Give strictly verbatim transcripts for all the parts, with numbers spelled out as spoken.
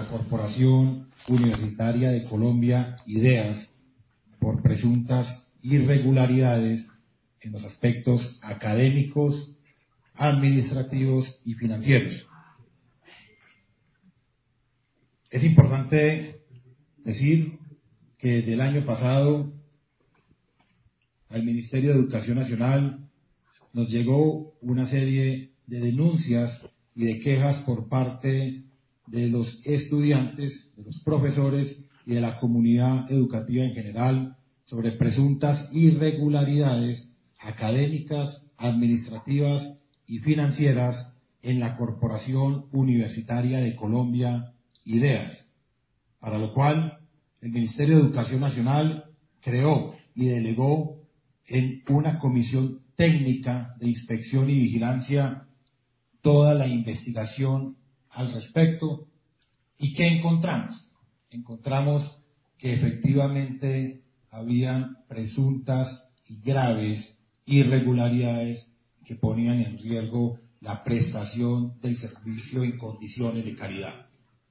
Corporación Universitaria de Colombia, IDEAS, por presuntas irregularidades en los aspectos académicos, administrativos y financieros. Es importante decir que desde el año pasado al Ministerio de Educación Nacional nos llegó una serie de denuncias y de quejas por parte de los estudiantes, de los profesores y de la comunidad educativa en general sobre presuntas irregularidades académicas, administrativas y financieras en la Corporación Universitaria de Colombia, IDEAS, para lo cual el Ministerio de Educación Nacional creó y delegó en una comisión técnica de inspección y vigilancia toda la investigación al respecto. ¿Y qué encontramos? Encontramos que efectivamente habían presuntas y graves irregularidades que ponían en riesgo la prestación del servicio en condiciones de calidad.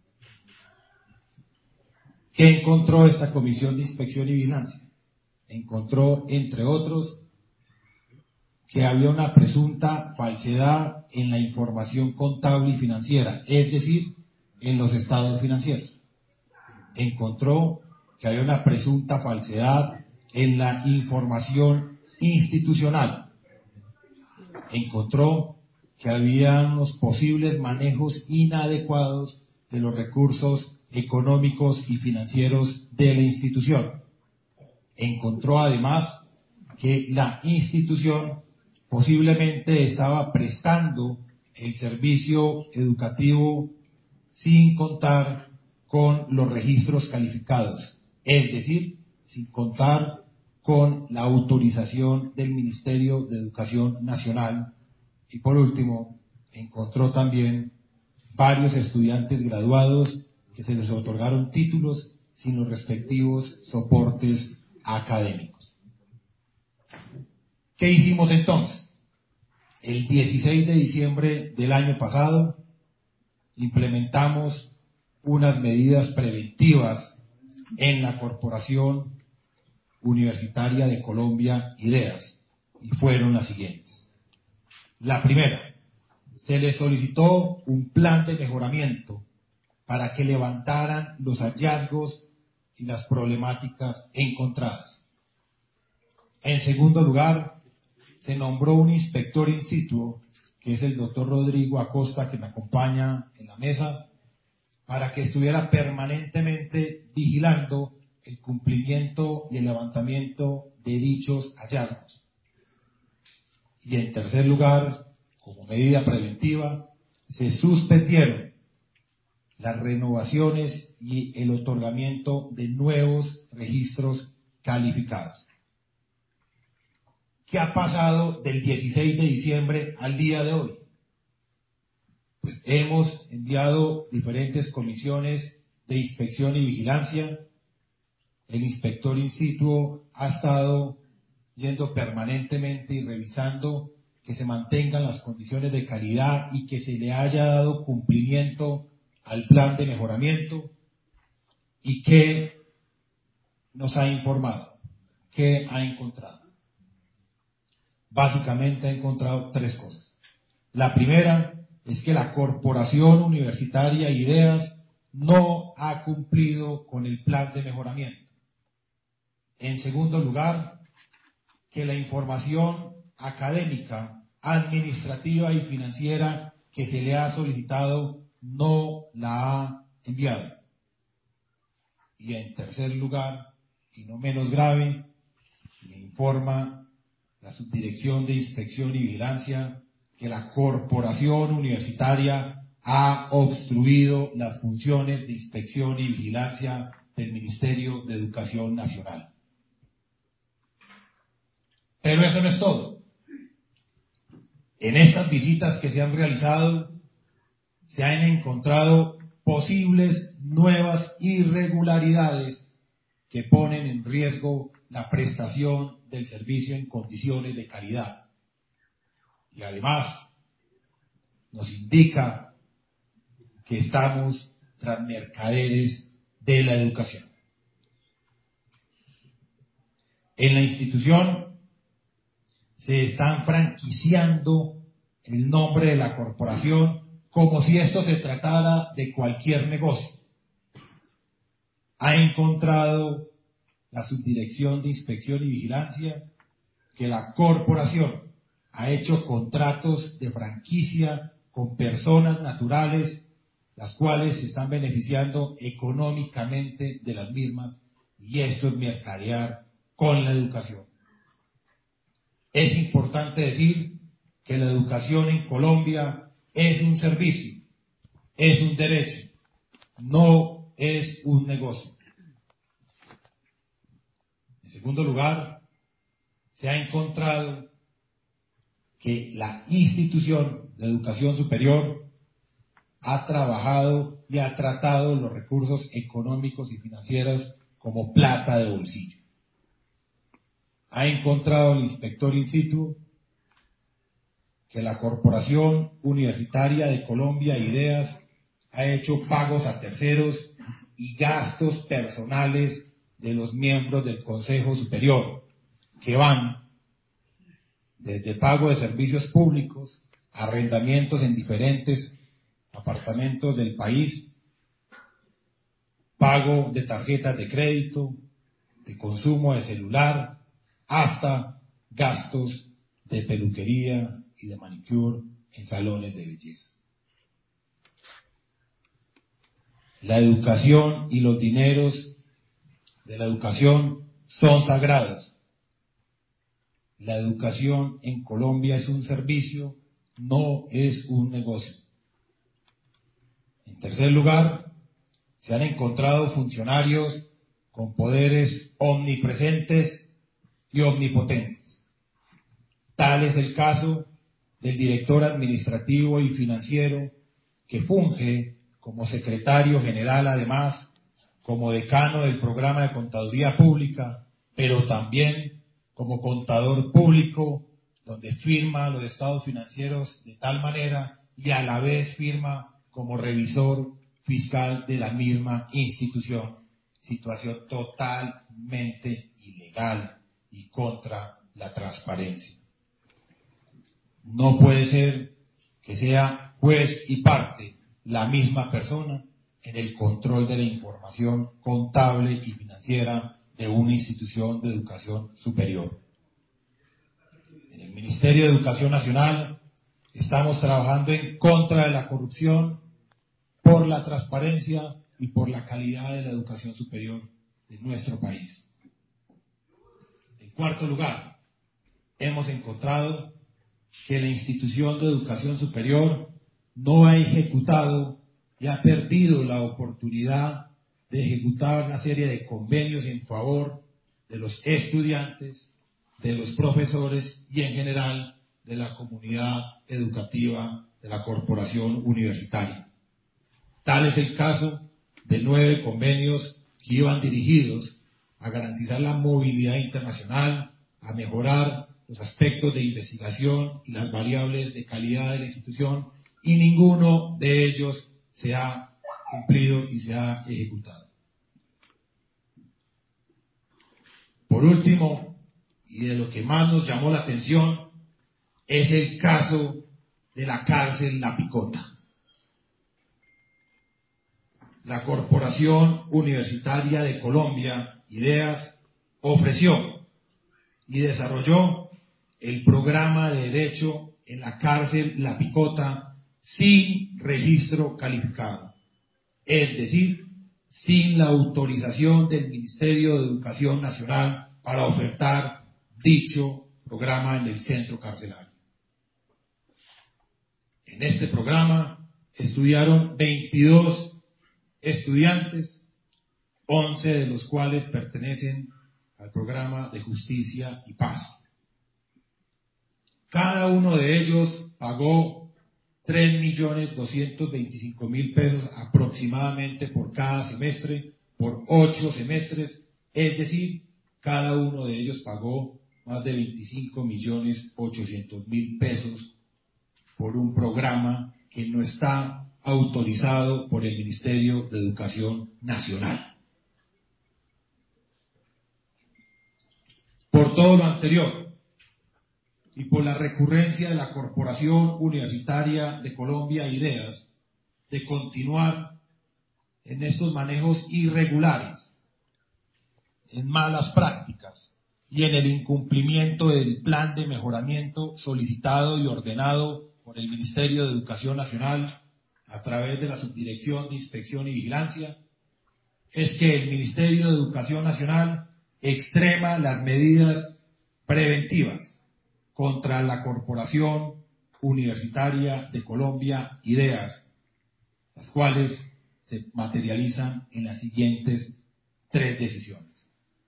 ¿Qué encontró esta comisión de inspección y vigilancia? Encontró, entre otros, que había una presunta falsedad en la información contable y financiera, es decir, en los estados financieros. Encontró que había una presunta falsedad en la información institucional. Encontró que había unos posibles manejos inadecuados de los recursos económicos y financieros de la institución. Encontró además que la institución posiblemente estaba prestando el servicio educativo sin contar con los registros calificados, es decir, sin contar con la autorización del Ministerio de Educación Nacional. Y por último, encontró también varios estudiantes graduados que se les otorgaron títulos sin los respectivos soportes académicos. ¿Qué hicimos entonces? El dieciséis de diciembre del año pasado implementamos unas medidas preventivas en la Corporación Universitaria de Colombia, IDEAS, y fueron las siguientes. La primera, se les solicitó un plan de mejoramiento para que levantaran los hallazgos y las problemáticas encontradas. En segundo lugar, se nombró un inspector in situ, que es el doctor Rodrigo Acosta, que me acompaña en la mesa, para que estuviera permanentemente vigilando el cumplimiento y el levantamiento de dichos hallazgos. Y en tercer lugar, como medida preventiva, se suspendieron las renovaciones y el otorgamiento de nuevos registros calificados. ¿Qué ha pasado del dieciséis de diciembre al día de hoy? Pues hemos enviado diferentes comisiones de inspección y vigilancia. El inspector in situ ha estado yendo permanentemente y revisando que se mantengan las condiciones de calidad y que se le haya dado cumplimiento al plan de mejoramiento. ¿Y qué nos ha informado? ¿Qué ha encontrado? Básicamente ha encontrado tres cosas. La primera es que la Corporación Universitaria IDEAS no ha cumplido con el plan de mejoramiento. En segundo lugar, que la información académica, administrativa y financiera que se le ha solicitado no la ha enviado. Y en tercer lugar, y no menos grave, me informa la Subdirección de Inspección y Vigilancia que la Corporación Universitaria ha obstruido las funciones de inspección y vigilancia del Ministerio de Educación Nacional. Pero eso no es todo. En estas visitas que se han realizado, se han encontrado posibles nuevas irregularidades que ponen en riesgo la prestación del servicio en condiciones de calidad. Y además nos indica que estamos tras mercaderes de la educación. En la institución se están franquiciando el nombre de la corporación como si esto se tratara de cualquier negocio. Ha encontrado la Subdirección de Inspección y Vigilancia que la corporación ha hecho contratos de franquicia con personas naturales, las cuales se están beneficiando económicamente de las mismas, y esto es mercadear con la educación. Es importante decir que la educación en Colombia es un servicio, es un derecho, no es un negocio. En segundo lugar, se ha encontrado que la institución de educación superior ha trabajado y ha tratado los recursos económicos y financieros como plata de bolsillo. Ha encontrado el inspector in situ que la Corporación Universitaria de Colombia, IDEAS, ha hecho pagos a terceros y gastos personales de los miembros del Consejo Superior, que van desde pago de servicios públicos, arrendamientos en diferentes apartamentos del país, pago de tarjetas de crédito, de consumo de celular, hasta gastos de peluquería y de manicure en salones de belleza. La educación y los dineros de la educación son sagrados. La educación en Colombia es un servicio, no es un negocio. En tercer lugar, se han encontrado funcionarios con poderes omnipresentes y omnipotentes. Tal es el caso del director administrativo y financiero, que funge como secretario general, además, como decano del programa de contaduría pública, pero también como contador público, donde firma los estados financieros de tal manera y a la vez firma como revisor fiscal de la misma institución, situación totalmente ilegal y contra la transparencia. No puede ser que sea juez y parte la misma persona en el control de la información contable y financiera de una institución de educación superior. En el Ministerio de Educación Nacional estamos trabajando en contra de la corrupción, por la transparencia y por la calidad de la educación superior de nuestro país. En cuarto lugar, hemos encontrado que la institución de educación superior no ha ejecutado y ha perdido la oportunidad de ejecutar una serie de convenios en favor de los estudiantes, de los profesores y en general de la comunidad educativa de la corporación universitaria. Tal es el caso de nueve convenios que iban dirigidos a garantizar la movilidad internacional, a mejorar los aspectos de investigación y las variables de calidad de la institución, y ninguno de ellos se ha cumplido y se ha ejecutado. Por último, y de lo que más nos llamó la atención, es el caso de la cárcel La Picota. La Corporación Universitaria de Colombia, IDEAS, ofreció y desarrolló el programa de derecho en la cárcel La Picota sin registro calificado, es decir, sin la autorización del Ministerio de Educación Nacional para ofertar dicho programa en el centro carcelario. En este programa estudiaron veintidós estudiantes, once de los cuales pertenecen al programa de Justicia y Paz. Cada uno de ellos pagó tres millones doscientos veinticinco mil pesos aproximadamente por cada semestre, por ocho semestres, es decir, cada uno de ellos pagó más de veinticinco millones ochocientos mil pesos por un programa que no está autorizado por el Ministerio de Educación Nacional. Por todo lo anterior y por la recurrencia de la Corporación Universitaria de Colombia IDEAS de continuar en estos manejos irregulares, en malas prácticas y en el incumplimiento del plan de mejoramiento solicitado y ordenado por el Ministerio de Educación Nacional a través de la Subdirección de Inspección y Vigilancia, es que el Ministerio de Educación Nacional extrema las medidas preventivas contra la Corporación Universitaria de Colombia IDEAS, las cuales se materializan en las siguientes tres decisiones.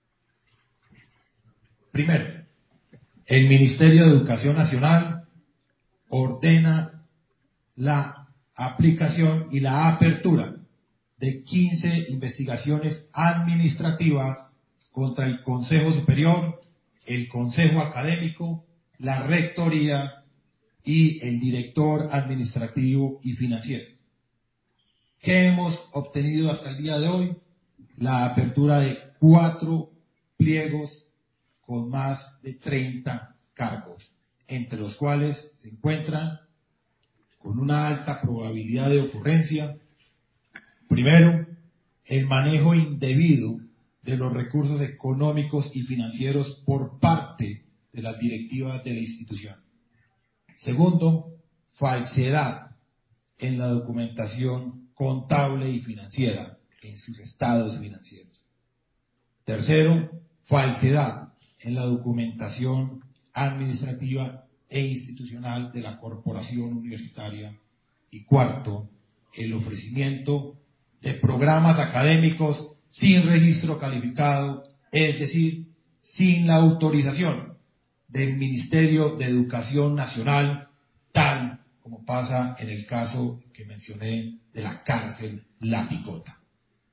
Primero, el Ministerio de Educación Nacional ordena la aplicación y la apertura de quince investigaciones administrativas contra el Consejo Superior, el Consejo Académico, la Rectoría y el Director Administrativo y Financiero. ¿Qué hemos obtenido hasta el día de hoy? La apertura de cuatro pliegos con más de treinta cargos, entre los cuales se encuentran con una alta probabilidad de ocurrencia. Primero, el manejo indebido de los recursos económicos y financieros por parte de las directivas de la institución. Segundo, falsedad en la documentación contable y financiera en sus estados financieros. Tercero, falsedad en la documentación administrativa e institucional de la corporación universitaria. Y cuarto, el ofrecimiento de programas académicos sin registro calificado, es decir, sin la autorización del Ministerio de Educación Nacional, tal como pasa en el caso que mencioné de la cárcel La Picota.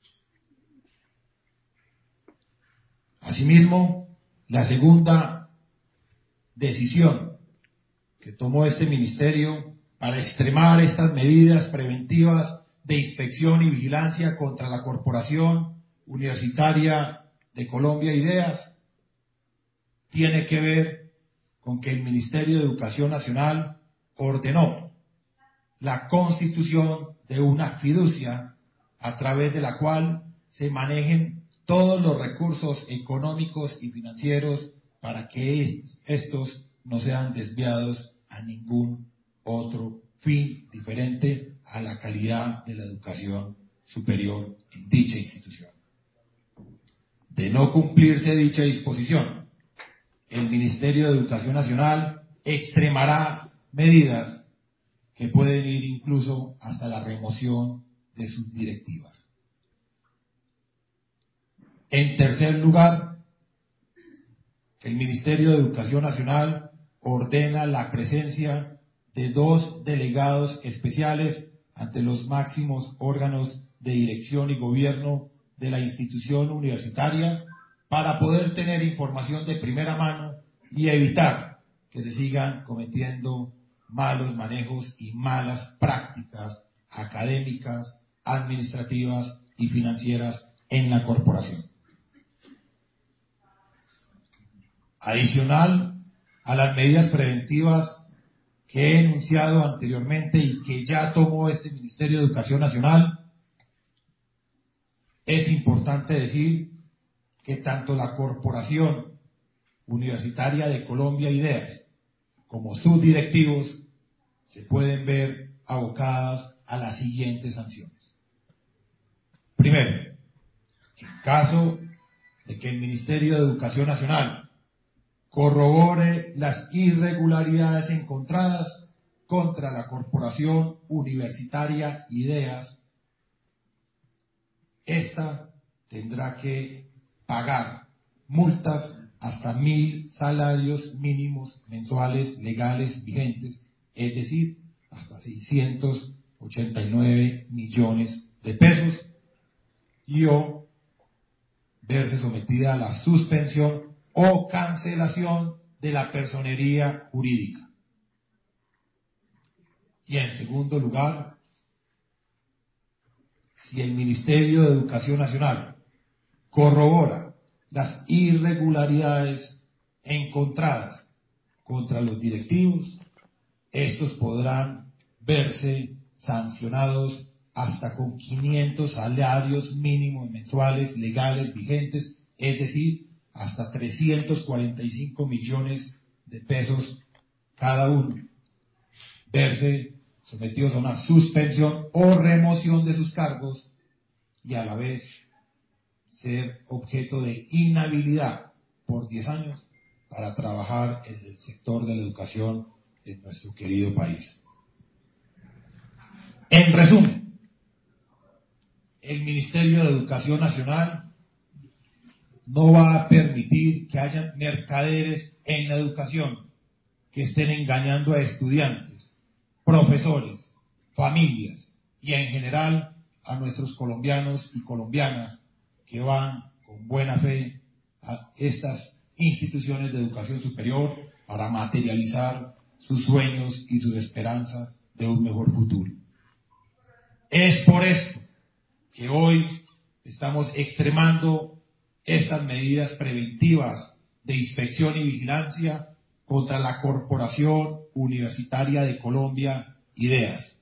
Asimismo, la segunda decisión que tomó este ministerio para extremar estas medidas preventivas de inspección y vigilancia contra la Corporación Universitaria de Colombia IDEAS tiene que ver con que el Ministerio de Educación Nacional ordenó la constitución de una fiducia a través de la cual se manejen todos los recursos económicos y financieros para que estos no sean desviados a ningún otro fin diferente a la calidad de la educación superior en dicha institución. De no cumplirse dicha disposición, el Ministerio de Educación Nacional extremará medidas que pueden ir incluso hasta la remoción de sus directivas. En tercer lugar, el Ministerio de Educación Nacional ordena la presencia de dos delegados especiales ante los máximos órganos de dirección y gobierno de la institución universitaria para poder tener información de primera mano y evitar que se sigan cometiendo malos manejos y malas prácticas académicas, administrativas y financieras en la corporación. Adicional a las medidas preventivas que he enunciado anteriormente y que ya tomó este Ministerio de Educación Nacional, es importante decir que tanto la Corporación Universitaria de Colombia IDEAS como sus directivos se pueden ver abocadas a las siguientes sanciones. Primero, en caso de que el Ministerio de Educación Nacional corrobore las irregularidades encontradas contra la Corporación Universitaria IDEAS, esta tendrá que pagar multas hasta mil salarios mínimos mensuales legales vigentes, es decir, hasta seiscientos ochenta y nueve millones de pesos, y o verse sometida a la suspensión o cancelación de la personería jurídica. Y en segundo lugar, si el Ministerio de Educación Nacional corrobora las irregularidades encontradas contra los directivos, estos podrán verse sancionados hasta con quinientos salarios mínimos mensuales legales vigentes, es decir, hasta trescientos cuarenta y cinco millones de pesos cada uno. Verse sometidos a una suspensión o remoción de sus cargos y a la vez ser objeto de inhabilidad por diez años para trabajar en el sector de la educación en nuestro querido país. En resumen, el Ministerio de Educación Nacional no va a permitir que haya mercaderes en la educación que estén engañando a estudiantes, profesores, familias y en general a nuestros colombianos y colombianas que van con buena fe a estas instituciones de educación superior para materializar sus sueños y sus esperanzas de un mejor futuro. Es por esto que hoy estamos extremando estas medidas preventivas de inspección y vigilancia contra la Corporación Universitaria de Colombia, IDEAS.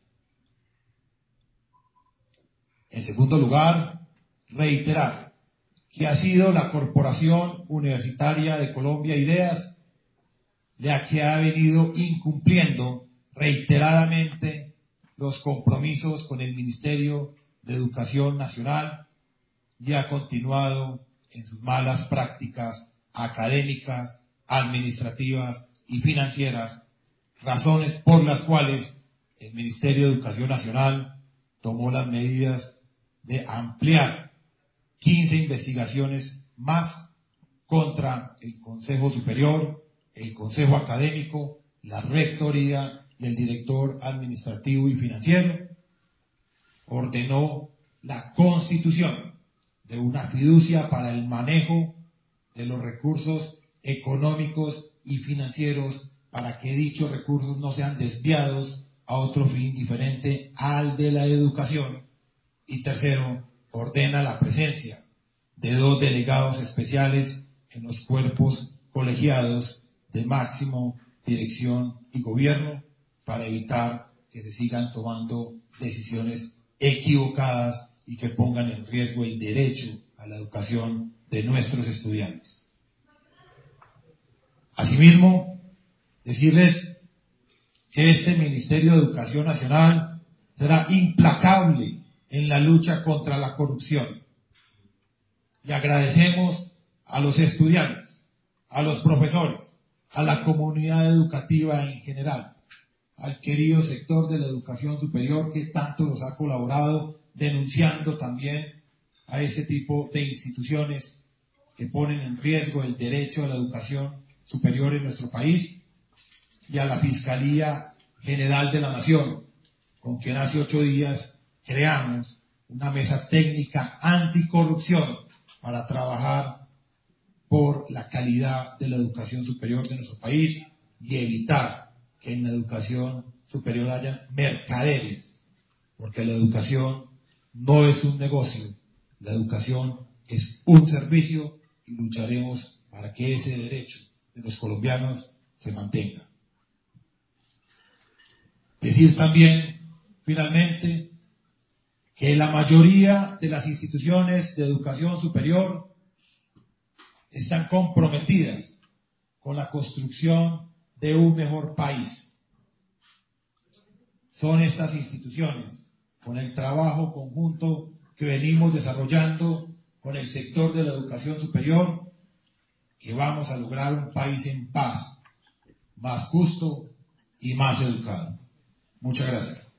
En segundo lugar, reiterar que ha sido la Corporación Universitaria de Colombia, IDEAS, la que ha venido incumpliendo reiteradamente los compromisos con el Ministerio de Educación Nacional y ha continuado en sus malas prácticas académicas, administrativas y financieras, razones por las cuales el Ministerio de Educación Nacional tomó las medidas de ampliar quince investigaciones más contra el Consejo Superior, el Consejo Académico, la Rectoría y el Director Administrativo y Financiero. Ordenó la constitución de una fiducia para el manejo de los recursos económicos y financieros para que dichos recursos no sean desviados a otro fin diferente al de la educación. Y tercero, ordena la presencia de dos delegados especiales en los cuerpos colegiados de máximo dirección y gobierno para evitar que se sigan tomando decisiones equivocadas y que pongan en riesgo el derecho a la educación de nuestros estudiantes. Asimismo, decirles que este Ministerio de Educación Nacional será implacable en la lucha contra la corrupción. Y agradecemos a los estudiantes, a los profesores, a la comunidad educativa en general, al querido sector de la educación superior que tanto nos ha colaborado denunciando también a ese tipo de instituciones que ponen en riesgo el derecho a la educación superior en nuestro país, y a la Fiscalía General de la Nación, con quien hace ocho días creamos una mesa técnica anticorrupción para trabajar por la calidad de la educación superior de nuestro país y evitar que en la educación superior haya mercaderes, porque la educación no es un negocio, la educación es un servicio y lucharemos para que ese derecho de los colombianos se mantenga. Decir también, finalmente, que la mayoría de las instituciones de educación superior están comprometidas con la construcción de un mejor país. Son estas instituciones, con el trabajo conjunto que venimos desarrollando con el sector de la educación superior, que vamos a lograr un país en paz, más justo y más educado. Muchas gracias.